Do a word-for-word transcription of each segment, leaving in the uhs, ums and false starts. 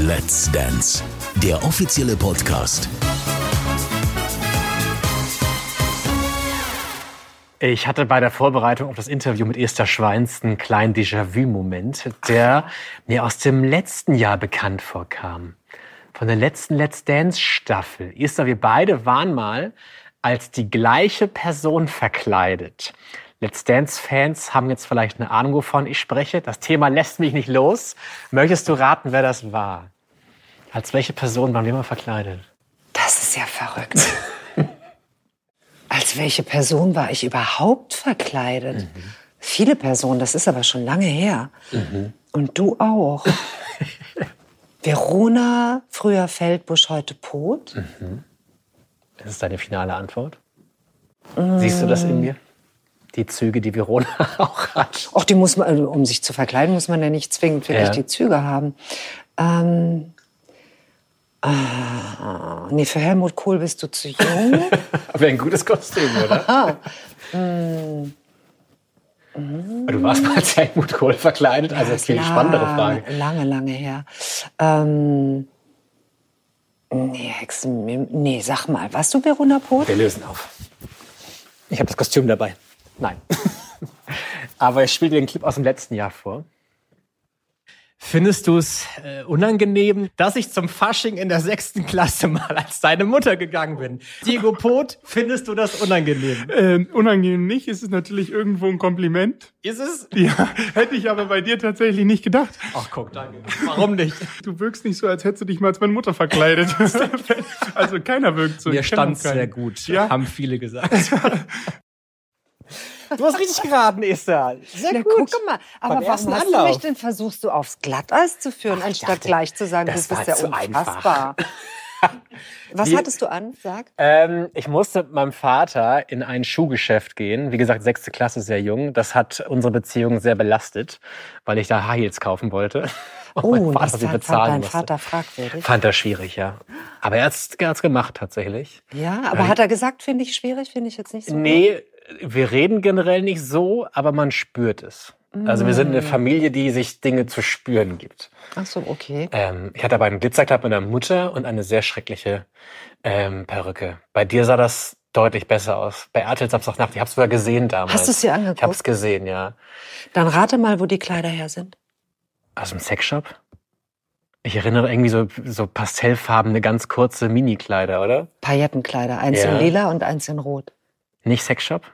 Let's Dance, der offizielle Podcast. Ich hatte bei der Vorbereitung auf das Interview mit Esther Schweins einen kleinen Déjà-vu-Moment, der mir aus dem letzten Jahr bekannt vorkam. Von der letzten Let's Dance-Staffel. Esther, wir beide waren mal als die gleiche Person verkleidet. Let's Dance-Fans haben jetzt vielleicht eine Ahnung, wovon ich spreche. Das Thema lässt mich nicht los. Möchtest du raten, wer das war? Als welche Person waren wir mal verkleidet? Das ist ja verrückt. Als welche Person war ich überhaupt verkleidet? Mhm. Viele Personen, das ist aber schon lange her. Mhm. Und du auch. Verona, früher Feldbusch, heute Pot. Mhm. Das ist deine finale Antwort? Mhm. Siehst du das in mir? Die Züge, die Verona auch hat. Auch die muss man, um sich zu verkleiden, muss man ja nicht zwingend wirklich ja. die Züge haben. Ähm, ah, nee, für Helmut Kohl bist du zu jung. Wäre ein gutes Kostüm, oder? mm. Du warst mal als Helmut Kohl verkleidet, also das ist eine viel spannendere Frage. Lange, lange her. Ähm, nee, Hexe, nee, sag mal, warst du Verona Pot? Wir lösen auf. Ich habe das Kostüm dabei. Nein. Aber ich spiele dir den Clip aus dem letzten Jahr vor. Findest du es äh, unangenehm, dass ich zum Fasching in der sechsten Klasse mal als deine Mutter gegangen bin? Diego Pot, findest du das unangenehm? Ähm, unangenehm nicht, es ist natürlich irgendwo ein Kompliment. Ist es? Ja, hätte ich aber bei dir tatsächlich nicht gedacht. Ach guck, danke. Warum nicht? Du wirkst nicht so, als hättest du dich mal als meine Mutter verkleidet. Also keiner wirkt so. Mir stand sehr gut, ja? Haben viele gesagt. Du hast richtig geraten, Esther. Sehr Na, gut. Guck mal, aber Beim warum hast Anlauf. du mich denn versuchst, du aufs Glatteis zu führen, Ach, anstatt dachte, gleich zu sagen, du das bist war ja zu unfassbar. Was Wie, hattest du an? Sag. Ähm, ich musste mit meinem Vater in ein Schuhgeschäft gehen. Wie gesagt, sechste Klasse, sehr jung. Das hat unsere Beziehung sehr belastet, weil ich da High Heels kaufen wollte. Und Oh, mein Vater das sie fand bezahlen dein musste. Vater fragwürdig. Fand er schwierig, ja. Aber er hat's, er hat's gemacht, tatsächlich. Ja, aber hat er gesagt, finde ich schwierig, finde ich jetzt nicht so Nee, wir reden generell nicht so, aber man spürt es. Also wir sind eine Familie, die sich Dinge zu spüren gibt. Ach so, okay. Ähm, ich hatte aber einen Glitzerkleid meiner Mutter und eine sehr schreckliche ähm, Perücke. Bei dir sah das deutlich besser aus. Bei R T L Samstagnacht, ich habe es sogar gesehen damals. Hast du es dir angeguckt? Ich habe es gesehen, ja. Dann rate mal, wo die Kleider her sind. Aus dem Sexshop? Ich erinnere irgendwie so, so pastellfarbene, ganz kurze Mini-Kleider, oder? Paillettenkleider, eins Ja. in lila und eins in rot. Nicht Sexshop?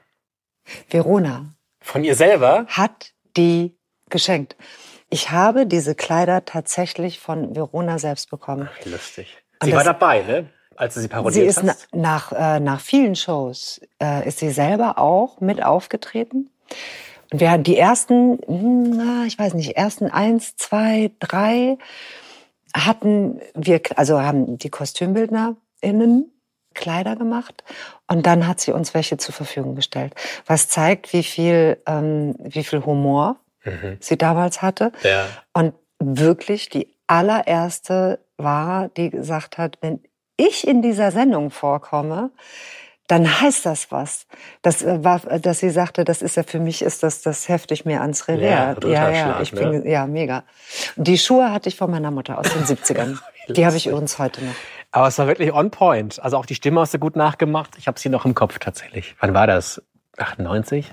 Verona Von ihr selber? hat die geschenkt. Ich habe diese Kleider tatsächlich von Verona selbst bekommen. Wie lustig. Und Sie das- war dabei, ne? Als du sie Sie parodiert ist na, hast? nach, äh, nach vielen Shows äh, ist sie selber auch mit aufgetreten. Und wir hatten die ersten, hm, na, ich weiß nicht, ersten eins, zwei, drei hatten wir, also haben die KostümbildnerInnen Kleider gemacht und dann hat sie uns welche zur Verfügung gestellt. Was zeigt, wie viel, ähm, wie viel Humor Mhm. sie damals hatte. Ja. Und wirklich die allererste war, die gesagt hat, wenn ich in dieser Sendung vorkomme, dann heißt das was. Das äh, war, dass sie sagte, das ist ja für mich, ist das, das hefte ich mir ans Revers. Ja, ja, Ritterschlag, ja, ich bin, ne? ja, mega. Und die Schuhe hatte ich von meiner Mutter aus den siebzigern. Die habe ich übrigens heute noch. Aber es war wirklich on point. Also auch die Stimme hast du gut nachgemacht. Ich habe sie noch im Kopf tatsächlich. Wann war das? achtundneunzig?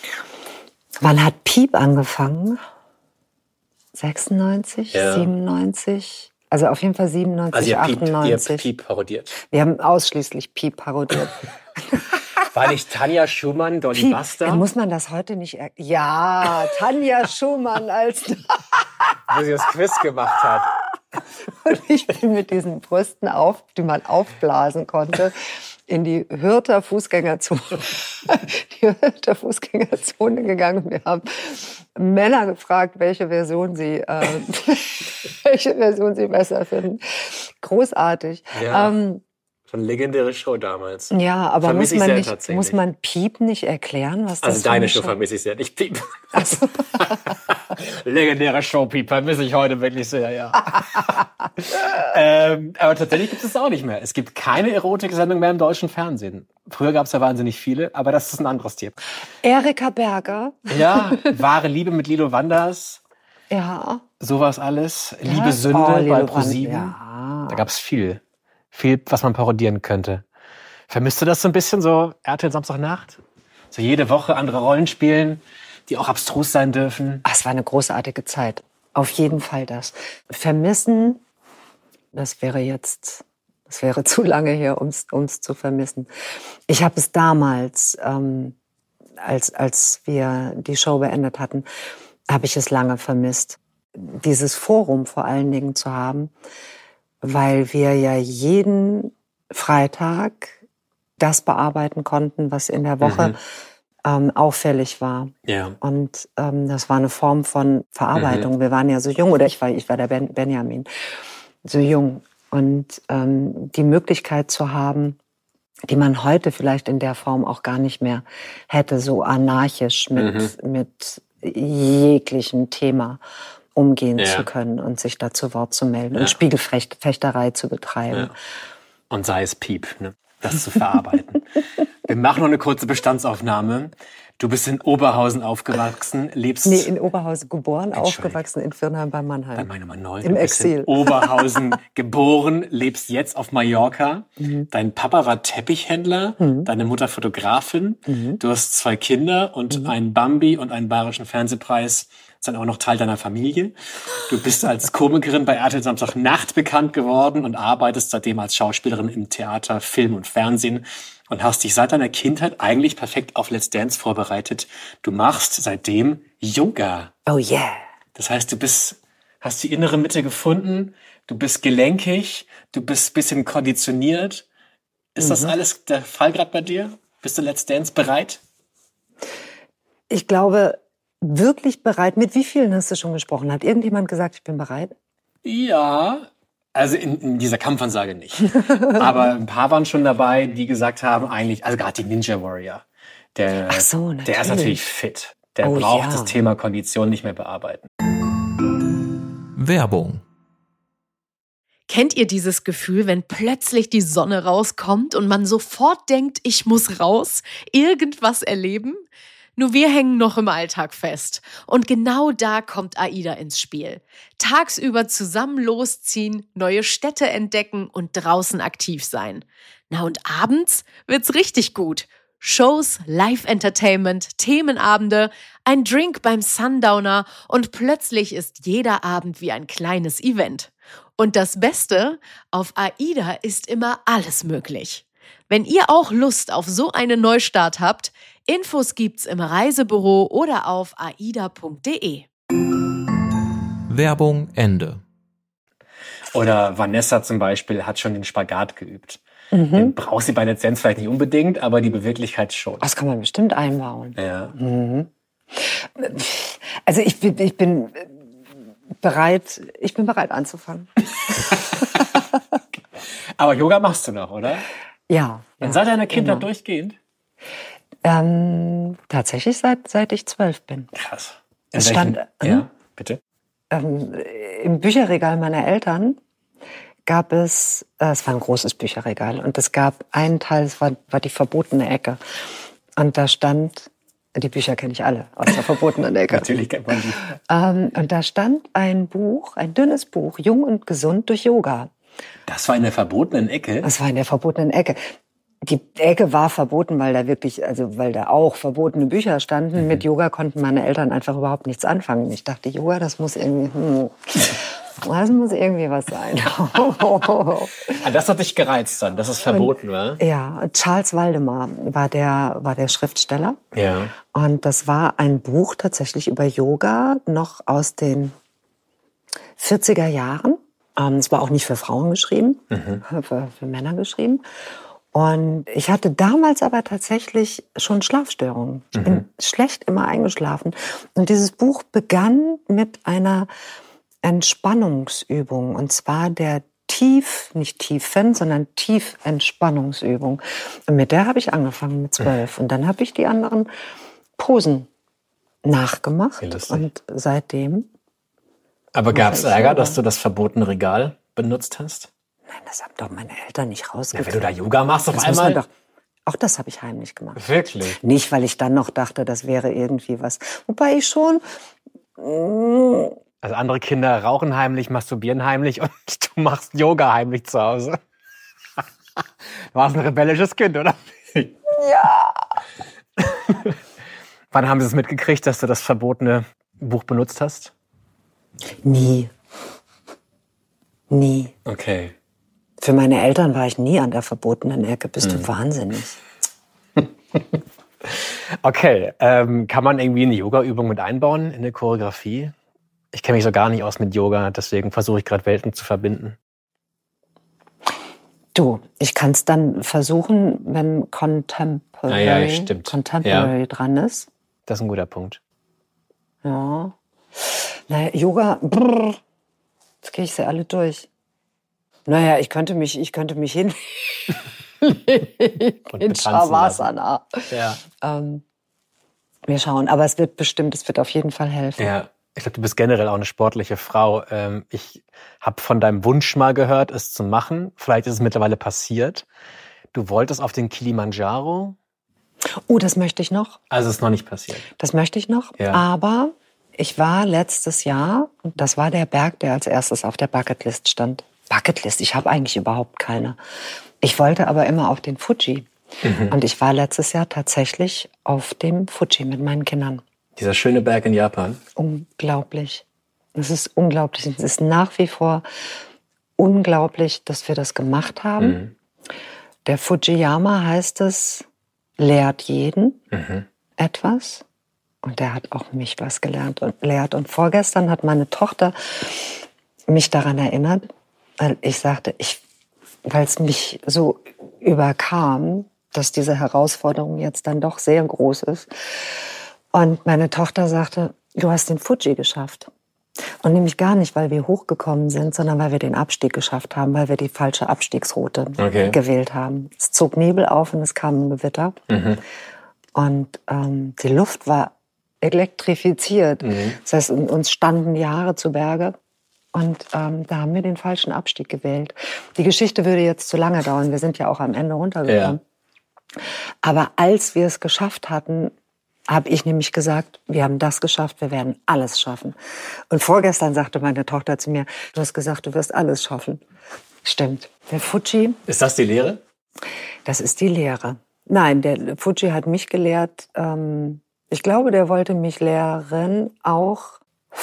Wann hat Piep angefangen? sechsundneunzig, Ja. siebenundneunzig? Also auf jeden Fall siebenundneunzig, Also ihr Piep, ihr achtundneunzig. Piep parodiert. Wir haben ausschließlich Piep parodiert. War nicht Tanja Schumann, Dolly Piep, Buster? muss man das heute nicht... Er- ja, Tanja Schumann als... Wo sie das Quiz gemacht hat. Und ich bin mit diesen Brüsten, auf, die man aufblasen konnte, in die Hürter Fußgängerzone, die Hürter Fußgängerzone gegangen. Wir haben Männer gefragt, welche Version sie, äh, welche Version sie besser finden. Großartig. Ja. Ähm, Schon eine legendäre Show damals. ja, aber muss Vermisse ich man, sehr nicht, tatsächlich. muss man Piep nicht erklären, was das Also für deine eine Show vermisse ich sehr, nicht Piep. Ach so. Legendäre Show, Piep, vermisse ich heute wirklich sehr, ja. ähm, aber tatsächlich gibt es auch nicht mehr. Es gibt keine Erotik-Sendung mehr im deutschen Fernsehen. Früher gab es ja wahnsinnig viele, aber das ist ein anderes Thema. Erika Berger. Ja, Wahre Liebe mit Lilo Wanders. Ja. Sowas alles. Ja. Liebe Sünde Oh, bei Liebe ProSieben. Ja. Da gab es viel. Viel, was man parodieren könnte. Vermisst du das so ein bisschen, so R T L Samstagnacht? So jede Woche andere Rollen spielen, die auch abstrus sein dürfen? Ach, es war eine großartige Zeit. Auf jeden Fall das. Vermissen, das wäre jetzt, das wäre zu lange her, um es zu vermissen. Ich habe es damals, ähm, als, als wir die Show beendet hatten, habe ich es lange vermisst. Dieses Forum vor allen Dingen zu haben, weil wir ja jeden Freitag das bearbeiten konnten, was in der Woche mhm. ähm, auffällig war. Ja. Und ähm, das war eine Form von Verarbeitung. Mhm. Wir waren ja so jung, oder ich war, ich war der ben, Benjamin, so jung. Und ähm, die Möglichkeit zu haben, die man heute vielleicht in der Form auch gar nicht mehr hätte, so anarchisch mit, mhm. mit jeglichem Thema umgehen ja. zu können und sich da zu Wort zu melden ja. und Spiegelfechterei zu betreiben. Ja. Und sei es Piep, ne? Das zu verarbeiten. Wir machen noch eine kurze Bestandsaufnahme. Du bist in Oberhausen aufgewachsen, lebst... Nee, in Oberhausen geboren, aufgewachsen in Virnheim bei Mannheim. Bei meiner Nummer neun. Im Exil. In Oberhausen geboren, lebst jetzt auf Mallorca. Mhm. Dein Papa war Teppichhändler, mhm. deine Mutter Fotografin. Mhm. Du hast zwei Kinder und mhm. einen Bambi und einen bayerischen Fernsehpreis. Das ist dann auch noch Teil deiner Familie. Du bist als Komikerin bei R T L Samstagnacht bekannt geworden und arbeitest seitdem als Schauspielerin im Theater, Film und Fernsehen und hast dich seit deiner Kindheit eigentlich perfekt auf Let's Dance vorbereitet. Du machst seitdem Yoga. Oh yeah. Das heißt, du bist, hast die innere Mitte gefunden, du bist gelenkig, du bist ein bisschen konditioniert. Ist mhm. das alles der Fall gerade bei dir? Bist du Let's Dance bereit? Ich glaube... Wirklich bereit? Mit wie vielen hast du schon gesprochen? Hat irgendjemand gesagt, ich bin bereit? Ja, also in, in dieser Kampfansage nicht. Aber ein paar waren schon dabei, die gesagt haben, eigentlich, also gerade die Ninja Warrior, der, Ach so, natürlich. der ist natürlich fit. Der oh, braucht ja. das Thema Kondition nicht mehr bearbeiten. Werbung. Kennt ihr dieses Gefühl, wenn plötzlich die Sonne rauskommt und man sofort denkt, ich muss raus, irgendwas erleben? Nur wir hängen noch im Alltag fest. Und genau da kommt AIDA ins Spiel. Tagsüber zusammen losziehen, neue Städte entdecken und draußen aktiv sein. Na und abends wird's richtig gut. Shows, Live-Entertainment, Themenabende, ein Drink beim Sundowner und plötzlich ist jeder Abend wie ein kleines Event. Und das Beste, auf AIDA ist immer alles möglich. Wenn ihr auch Lust auf so einen Neustart habt, Infos gibt's im Reisebüro oder auf aida punkt de. Werbung Ende. Oder Vanessa zum Beispiel hat schon den Spagat geübt. Mhm. Den braucht sie bei Let's Dance vielleicht nicht unbedingt, aber die Beweglichkeit schon. Das kann man bestimmt einbauen. Ja. Mhm. Also ich bin, ich bin bereit, ich bin bereit anzufangen. Aber Yoga machst du noch, oder? Ja. Und ja, seit deiner Kindheit immer. durchgehend? Ähm, tatsächlich seit, seit ich zwölf bin. Krass. Es stand, welchen, ja, bitte. Ähm, im Bücherregal meiner Eltern gab es, äh, es war ein großes Bücherregal und es gab einen Teil, es war, war die verbotene Ecke. Und da stand, die Bücher kenne ich alle aus der verbotenen Ecke. Natürlich kennt man die. Ähm, und da stand ein Buch, ein dünnes Buch, Jung und gesund durch Yoga. Das war in der verbotenen Ecke? Das war in der verbotenen Ecke. Die Ecke war verboten, weil da wirklich, also weil da auch verbotene Bücher standen. Mhm. Mit Yoga konnten meine Eltern einfach überhaupt nichts anfangen. Ich dachte, Yoga, das muss irgendwie, hm, das muss irgendwie was sein. Ah, das hat dich gereizt dann, dass es verboten war? Ja, Charles Waldemar war der, war der Schriftsteller. Ja. Und das war ein Buch tatsächlich über Yoga, noch aus den vierziger Jahren. Es war auch nicht für Frauen geschrieben, mhm. für, für Männer geschrieben. Und ich hatte damals aber tatsächlich schon Schlafstörungen. Ich mhm. bin schlecht immer eingeschlafen. Und dieses Buch begann mit einer Entspannungsübung. Und zwar der Tief, nicht Tiefen, sondern Tiefentspannungsübung. Und mit der habe ich angefangen mit zwölf. Und dann habe ich die anderen Posen nachgemacht. Und seitdem... Aber gab es Ärger, dass du das verbotene Regal benutzt hast? Nein, das haben doch meine Eltern nicht rausgekriegt. Ja, wenn du da Yoga machst auf das einmal... Doch, auch das habe ich heimlich gemacht. Wirklich? Nicht, weil ich dann noch dachte, das wäre irgendwie was. Wobei ich schon... Also andere Kinder rauchen heimlich, masturbieren heimlich und du machst Yoga heimlich zu Hause. Du warst ein rebellisches Kind, oder? Ja. Wann haben sie es mitgekriegt, dass du das verbotene Buch benutzt hast? Nie. Nie. Okay. Für meine Eltern war ich nie an der verbotenen Ecke. Bist Hm. du wahnsinnig? Okay, ähm, kann man irgendwie eine Yoga-Übung mit einbauen in eine Choreografie? Ich kenne mich so gar nicht aus mit Yoga, deswegen versuche ich gerade Welten zu verbinden. Du, ich kann es dann versuchen, wenn Contemporary, Ah ja, stimmt. Contemporary Ja. dran ist. Das ist ein guter Punkt. Ja. Naja, Yoga, brrr, jetzt gehe ich sie alle durch. Naja, ich könnte mich, ich könnte mich hin Und in betanzen Shavasana. Ja. Ähm, wir schauen, aber es wird bestimmt, es wird auf jeden Fall helfen. Ja. Ich glaube, du bist generell auch eine sportliche Frau. Ähm, ich habe von deinem Wunsch mal gehört, es zu machen. Vielleicht ist es mittlerweile passiert. Du wolltest auf den Kilimanjaro. Oh, das möchte ich noch. Also es ist noch nicht passiert. Das möchte ich noch. Ja. Aber ich war letztes Jahr, und das war der Berg, der als erstes auf der Bucketlist stand. Bucketlist, ich habe eigentlich überhaupt keine. Ich wollte aber immer auf den Fuji. Mhm. Und ich war letztes Jahr tatsächlich auf dem Fuji mit meinen Kindern. Dieser schöne Berg in Japan. Unglaublich. Es ist unglaublich. Es ist nach wie vor unglaublich, dass wir das gemacht haben. Mhm. Der Fujiyama, heißt es, lehrt jeden Mhm. etwas. Und der hat auch mich was gelernt und lehrt. Und vorgestern hat meine Tochter mich daran erinnert, weil ich sagte, ich, weil es mich so überkam, dass diese Herausforderung jetzt dann doch sehr groß ist. Und meine Tochter sagte, du hast den Fuji geschafft. Und nämlich gar nicht, weil wir hochgekommen sind, sondern weil wir den Abstieg geschafft haben, weil wir die falsche Abstiegsroute Okay. gewählt haben. Es zog Nebel auf und es kam ein Gewitter. Mhm. Und ähm, die Luft war elektrifiziert. Mhm. Das heißt, uns standen die Haare zu Berge. Und ähm, da haben wir den falschen Abstieg gewählt. Die Geschichte würde jetzt zu lange dauern. Wir sind ja auch am Ende runtergekommen. Ja. Aber als wir es geschafft hatten, habe ich nämlich gesagt, wir haben das geschafft, wir werden alles schaffen. Und vorgestern sagte meine Tochter zu mir, du hast gesagt, du wirst alles schaffen. Stimmt. Der Fuji, Ist das die Lehre? das ist die Lehre. Nein, der Fuji hat mich gelehrt, ähm, ich glaube, der wollte mich lehren, auch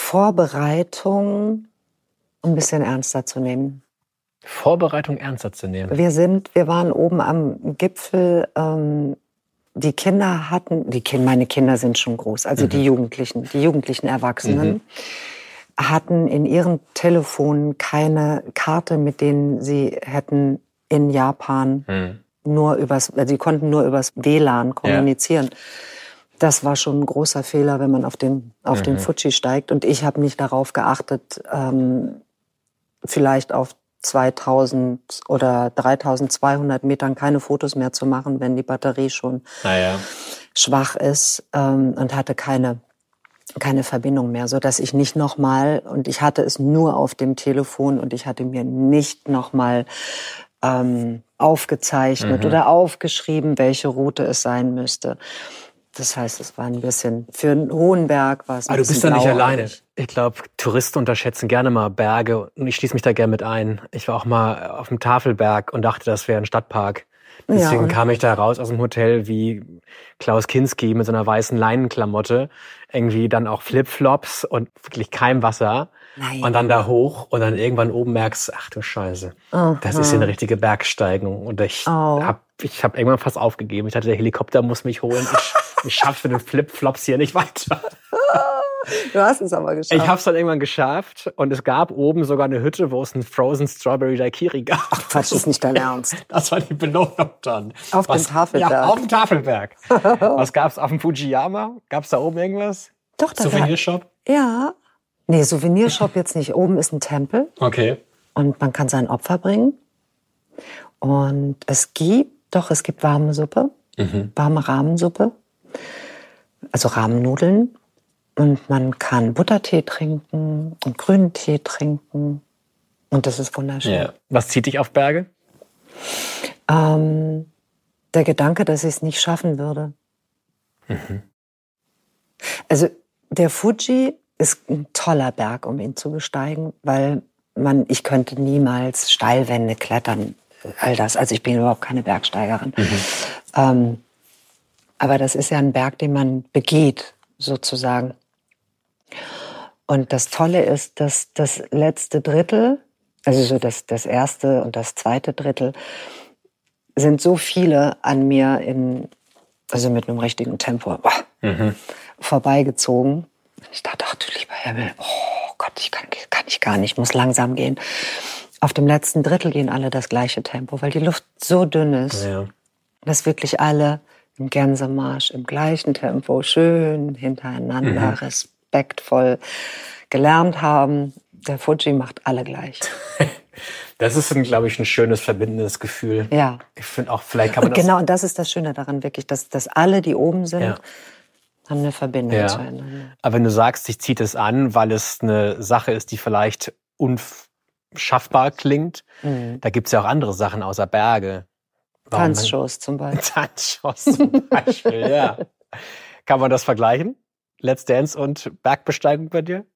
Vorbereitung ein bisschen ernster zu nehmen. Vorbereitung ernster zu nehmen. Wir sind, wir waren oben am Gipfel, ähm, die Kinder hatten, die Kinder, meine Kinder sind schon groß, also Mhm. die Jugendlichen, die jugendlichen Erwachsenen, Mhm. hatten in ihren Telefonen keine Karte, mit denen sie hätten in Japan Mhm. nur übers, also sie konnten nur übers W L A N kommunizieren. Das war schon ein großer Fehler, wenn man auf den, auf Mhm. den Fuji steigt. Und ich habe nicht darauf geachtet, ähm, vielleicht auf zweitausend oder dreitausendzweihundert Metern keine Fotos mehr zu machen, wenn die Batterie schon Naja. schwach ist, ähm, und hatte keine, keine Verbindung mehr, so dass ich nicht nochmal, und ich hatte es nur auf dem Telefon und ich hatte mir nicht nochmal ähm, aufgezeichnet Mhm. oder aufgeschrieben, welche Route es sein müsste. Das heißt, es war ein bisschen, für einen hohen Berg war es ein Aber du bist bisschen da nicht blauäugig. alleine. Ich glaube, Touristen unterschätzen gerne mal Berge und ich schließe mich da gerne mit ein. Ich war auch mal auf dem Tafelberg und dachte, das wäre ein Stadtpark. Deswegen und- kam ich da raus aus dem Hotel wie Klaus Kinski mit so einer weißen Leinenklamotte. Irgendwie dann auch Flipflops und wirklich kein Wasser. Nein. Und dann da hoch und dann irgendwann oben merkst, ach du Scheiße, das ist hier eine richtige Bergsteigung. Und ich Oh. hab, ich hab irgendwann fast aufgegeben. Ich dachte, der Helikopter muss mich holen. Ich, ich schaffe mit den Flipflops hier nicht weiter. Du hast es aber geschafft. Ich habe es dann irgendwann geschafft und es gab oben sogar eine Hütte, wo es einen Frozen Strawberry Daiquiri gab. Quatsch, ist nicht dein Ernst. Das war die Belohnung dann. Auf dem Tafelberg. Ja, auf dem Tafelberg. Was gab's auf dem Fujiyama? Gab's da oben irgendwas? Doch, da war, Souvenirshop? ja. Nee, Souvenirshop jetzt nicht. Oben ist ein Tempel Okay. und man kann sein Opfer bringen. Und es gibt, doch, es gibt warme Suppe, Mhm. warme Rahmensuppe, also Rahmennudeln. Und man kann Buttertee trinken und grünen Tee trinken. Und das ist wunderschön. Ja. Was zieht dich auf Berge? Ähm, der Gedanke, dass ich es nicht schaffen würde. Mhm. Also der Fuji ist ein toller Berg, um ihn zu besteigen, weil man, ich könnte niemals Steilwände klettern, all das. Also ich bin überhaupt keine Bergsteigerin. Mhm. Ähm, aber das ist ja ein Berg, den man begeht, sozusagen. Und das Tolle ist, dass das letzte Drittel, also so das, das erste und das zweite Drittel, sind so viele an mir in, also mit einem richtigen Tempo boah, mhm. vorbeigezogen. Ich dachte, ach du lieber Himmel, oh Gott, ich kann, kann ich gar nicht, muss langsam gehen. Auf dem letzten Drittel gehen alle das gleiche Tempo, weil die Luft so dünn ist, ja. dass wirklich alle im Gänsemarsch im gleichen Tempo schön hintereinander, mhm. respektvoll gelernt haben. Der Fuji macht alle gleich. Das ist, glaube ich, ein schönes, verbindendes Gefühl. Ja. Ich finde auch, vielleicht kann man und das... Genau, und das ist das Schöne daran, wirklich, dass, dass alle, die oben sind, ja. haben eine Verbindung ja. zueinander. Aber wenn du sagst, dich zieht es an, weil es eine Sache ist, die vielleicht unschaffbar klingt, mhm. da gibt es ja auch andere Sachen außer Berge. Warum Tanzshows zum Beispiel. Tanzshows zum Beispiel, ja. Kann man das vergleichen? Let's Dance und Bergbesteigung bei dir?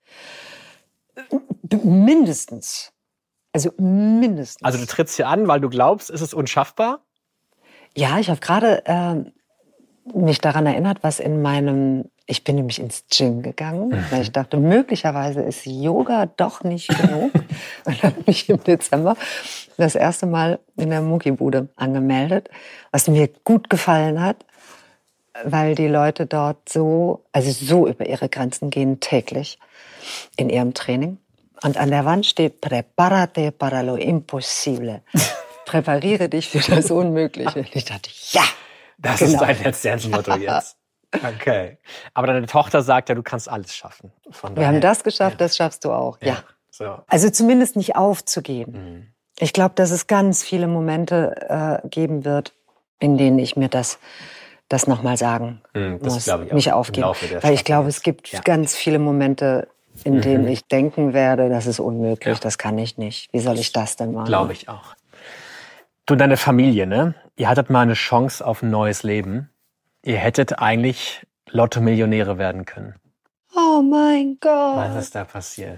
Mindestens. Also mindestens. Also du trittst hier an, weil du glaubst, ist es unschaffbar? Ja, ich habe gerade äh, mich daran erinnert, was in meinem... Ich bin nämlich ins Gym gegangen, mhm. weil ich dachte, möglicherweise ist Yoga doch nicht genug. Und habe mich im Dezember das erste Mal in der Muckibude angemeldet, was mir gut gefallen hat, weil die Leute dort so, also so über ihre Grenzen gehen täglich in ihrem Training. Und an der Wand steht, prepárate para lo imposible. Präpariere dich für das Unmögliche. Und ich dachte, ja, das genau. ist dein Let's Dance-Motto jetzt. Okay. Aber deine Tochter sagt ja, du kannst alles schaffen. Von Wir haben das geschafft, ja. das schaffst du auch. Ja. ja. So. Also zumindest nicht aufzugeben. Mhm. Ich glaube, dass es ganz viele Momente äh, geben wird, in denen ich mir das, das nochmal sagen mhm, das muss. Ich auch. Nicht aufgeben. Weil ich glaube, es gibt ja. ganz viele Momente, in denen mhm. ich denken werde, das ist unmöglich, ja. das kann ich nicht. Wie soll ich das denn machen? Glaube ich auch. Du, deine Familie, ne? Ihr hattet mal eine Chance auf ein neues Leben. Ihr hättet eigentlich Lotto-Millionäre werden können. Oh mein Gott. Was ist da passiert?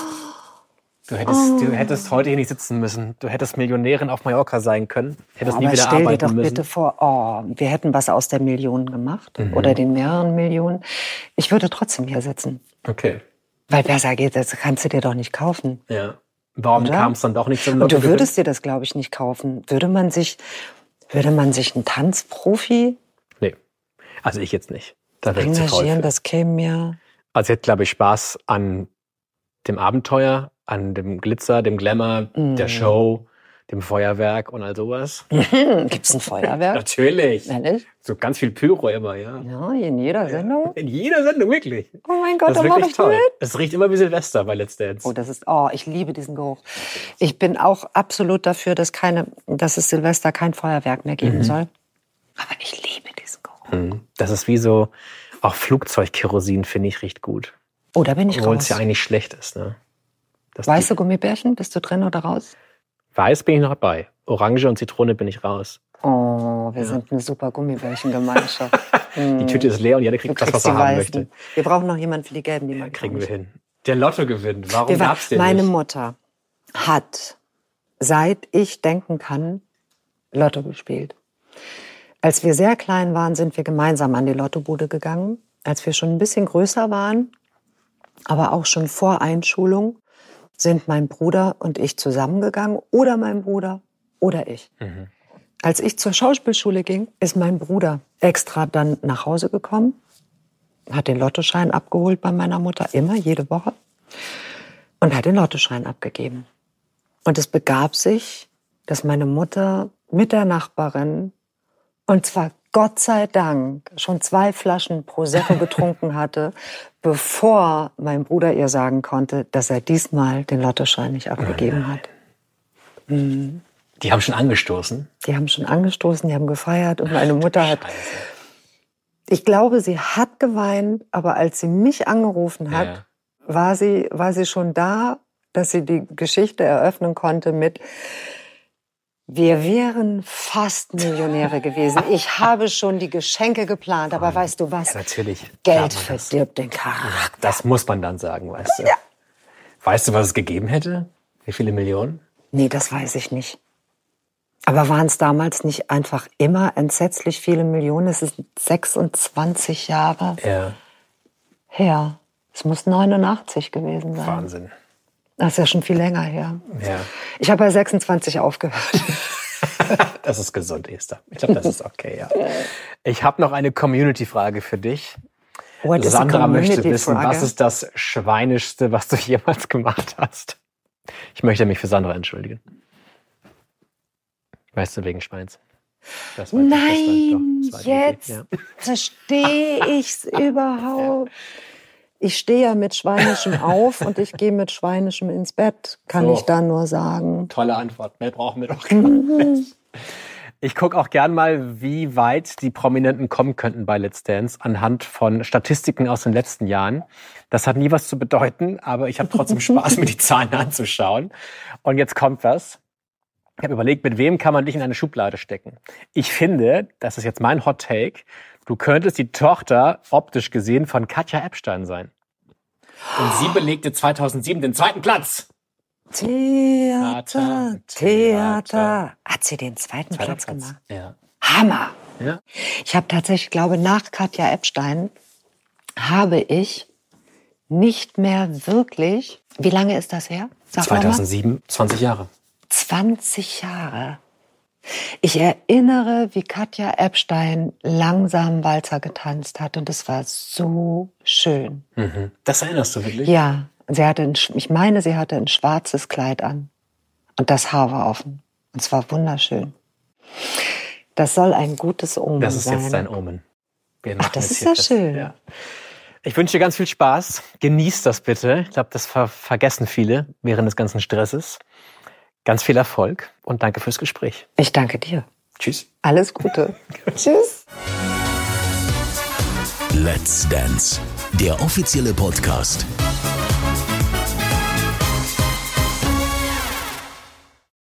Du hättest, oh. du hättest heute hier nicht sitzen müssen. Du hättest Millionärin auf Mallorca sein können. Hättest Aber nie wieder stell arbeiten dir doch müssen. bitte vor, oh, wir hätten was aus der Million gemacht. Mhm. Oder den mehreren Millionen. Ich würde trotzdem hier sitzen. Okay. Weil besser geht, das kannst du dir doch nicht kaufen. Ja. Warum kam es dann doch nicht zum Lotto? Und du würdest Gewinn? dir das, glaube ich, nicht kaufen. Würde man sich, würde man sich einen Tanzprofi... Nee. Also ich jetzt nicht. Da wäre ich zu faul für. Das käme mir... Also ich hätte, glaube ich, Spaß an dem Abenteuer, an dem Glitzer, dem Glamour, mm. der Show, dem Feuerwerk und all sowas. Gibt's ein Feuerwerk? Natürlich. Ehrlich? So ganz viel Pyro immer, ja. Ja, in jeder Sendung? In jeder Sendung, wirklich. Oh mein Gott, das ist da wirklich ich toll. Mit. Es riecht immer wie Silvester bei Let's Dance. Oh, das ist, oh, ich liebe diesen Geruch. Ich bin auch absolut dafür, dass keine, dass es Silvester kein Feuerwerk mehr geben mhm. soll. Aber ich liebe diesen Geruch. Mhm. Das ist wie so, auch Flugzeugkerosin, finde ich, riecht gut. Oh, da bin ich Obwohl raus. es ja eigentlich schlecht ist, ne? Das Weiße Gummibärchen, bist du drin oder raus? Weiß bin ich noch dabei. Orange und Zitrone bin ich raus. Oh, wir ja. sind eine super Gummibärchengemeinschaft. Die Tüte ist leer und jeder kriegt das, was er haben möchte. Wir brauchen noch jemanden für die gelben, die ja, man kriegen wir hin. Der Lottogewinn, warum war, gab's den meine nicht? Meine Mutter hat, seit ich denken kann, Lotto gespielt. Als wir sehr klein waren, sind wir gemeinsam an die Lottobude gegangen. Als wir schon ein bisschen größer waren, aber auch schon vor Einschulung, sind mein Bruder und ich zusammengegangen oder mein Bruder oder ich. Mhm. Als ich zur Schauspielschule ging, ist mein Bruder extra dann nach Hause gekommen, hat den Lottoschein abgeholt bei meiner Mutter, immer, jede Woche, und hat den Lottoschein abgegeben. Und es begab sich, dass meine Mutter mit der Nachbarin, und zwar Gott sei Dank, schon zwei Flaschen Prosecco getrunken hatte, bevor mein Bruder ihr sagen konnte, dass er diesmal den Lottoschein nicht abgegeben hat. Mhm. Die haben schon angestoßen? Die haben schon angestoßen, die haben gefeiert und meine Mutter hat... Scheiße. Ich glaube, sie hat geweint, aber als sie mich angerufen hat, ja. war sie, war sie schon da, dass sie die Geschichte eröffnen konnte mit... Wir wären fast Millionäre gewesen. Ich habe schon die Geschenke geplant, aber weißt du was? Ja, natürlich. Geld Klar, man das. verdirbt den Charakter. Das muss man dann sagen, weißt du. Ja. Weißt du, was es gegeben hätte? Wie viele Millionen? Nee, das weiß ich nicht. Aber waren es damals nicht einfach immer entsetzlich viele Millionen? Es ist sechsundzwanzig Jahre Ja, her. Es muss neunundachtzig gewesen sein. Wahnsinn. Das ist ja schon viel länger her. Ja. Ich habe bei sechsundzwanzig aufgehört. Das ist gesund, Esther. Ich glaube, das ist okay, ja. Ich habe noch eine Community-Frage für dich. What is a Sandra möchte wissen, Community-Frage? was ist das Schweinischste, was du jemals gemacht hast? Ich möchte mich für Sandra entschuldigen. Weißt du, wegen Schweins? Das war- das war- Nein, doch, das war die jetzt Idee, ja. verstehe ich's überhaupt. Ich stehe ja mit Schweinischem auf und ich gehe mit Schweinischem ins Bett, kann So. ich da nur sagen. Tolle Antwort. Mehr brauchen wir doch gar nicht. Ich gucke auch gern mal, wie weit die Prominenten kommen könnten bei Let's Dance anhand von Statistiken aus den letzten Jahren. Das hat nie was zu bedeuten, aber ich habe trotzdem Spaß, mir die Zahlen anzuschauen. Und jetzt kommt was. Ich habe überlegt, mit wem kann man dich in eine Schublade stecken? Ich finde, das ist jetzt mein Hot Take, du könntest die Tochter, optisch gesehen, von Katja Epstein sein. Und sie belegte zweitausendsieben den zweiten Platz. Theater, Theater. Theater. Hat sie den zweiten Zweiter Platz gemacht? Ja. Hammer. Ja. Ich habe tatsächlich, glaube nach Katja Epstein habe ich nicht mehr wirklich, wie lange ist das her? Sag mal. zweitausendsieben, zwanzig Jahre. zwanzig Jahre. Ich erinnere, wie Katja Epstein langsam Walzer getanzt hat und es war so schön. Mhm. Das erinnerst du wirklich? Ja, und sie hatte ein, ich meine, sie hatte ein schwarzes Kleid an und das Haar war offen und es war wunderschön. Das soll ein gutes Omen sein. Das ist jetzt dein Omen. Wir machen das jetzt ist hier ja fest. schön. Ja. Ich wünsche dir ganz viel Spaß. Genieß das bitte. Ich glaube, das ver vergessen viele während des ganzen Stresses. Ganz viel Erfolg und danke fürs Gespräch. Ich danke dir. Tschüss. Alles Gute. Tschüss. Let's Dance, der offizielle Podcast.